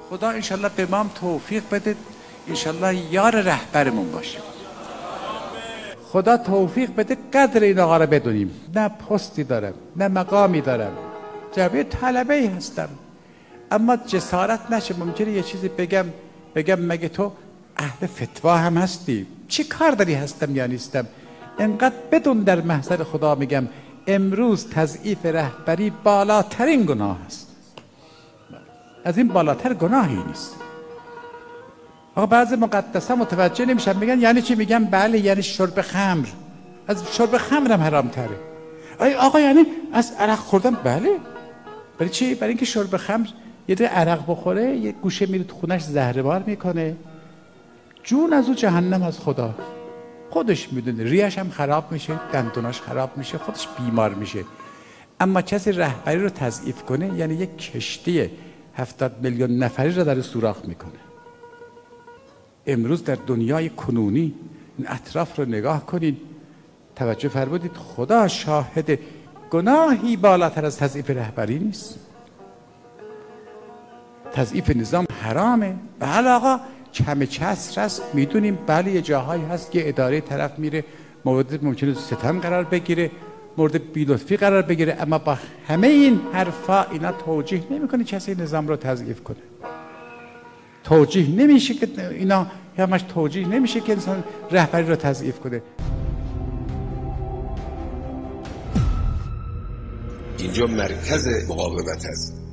خدا انشالله به ما هم توفیق بده، انشالله یار رهبرمون باشه. خدا توفیق بده قدر این آقا رو بدونیم. نه پستی دارم، نه مقامی دارم، جبه طلبه‌ای هستم، اما جسارت نشه. ممکنه یه چیزی بگم مگه تو اهل فتوا هم هستی؟ چی کار داری هستم یا نیستم؟ انقدر بدون در محضر خدا میگم امروز تضعیف رهبری بالاترین گناه است. از این بالاتر گناهی نیست. آقا بعضی مقدسا متوجه نمیشن، میگن یعنی چی؟ میگم بله یعنی شرب خمر. از شرب خمر هم حرام تره. آقا یعنی از عرق خوردن؟ بله. برای چی؟ برای اینکه شرب خمر یه ده عرق بخوره یه گوشه میره تو خونش زهره‌بار میکنه، جون از او جهنم از خدا خودش میدونه، ریش هم خراب میشه، دندوناش خراب میشه، خودش بیمار میشه. اما کسی رهبری رو تضعیف کنه یعنی یک کشتی 70 میلیون نفری رو در سوراخ میکنه. امروز در دنیای کنونی این اطراف رو نگاه کنید، توجه فرمودید، خدا شاهد گناهی بالاتر از تضعیف رهبری نیست. تضعیف نظام حرامه. بله آقا کم چسر است، میدونیم. بله یه جاهایی هست که اداره طرف میره مورد ممکنه ستم قرار بگیره، مورد بی‌لطفی قرار بگیره، اما با همه این حرفا اینا توجیه نمیکنه کسی نظام رو تضعیف کنه. توجیه نمیشه که اینا همش توجیه نمیشه که انسان رهبری رو تضعیف کنه. اینجا مرکز مقاومت است.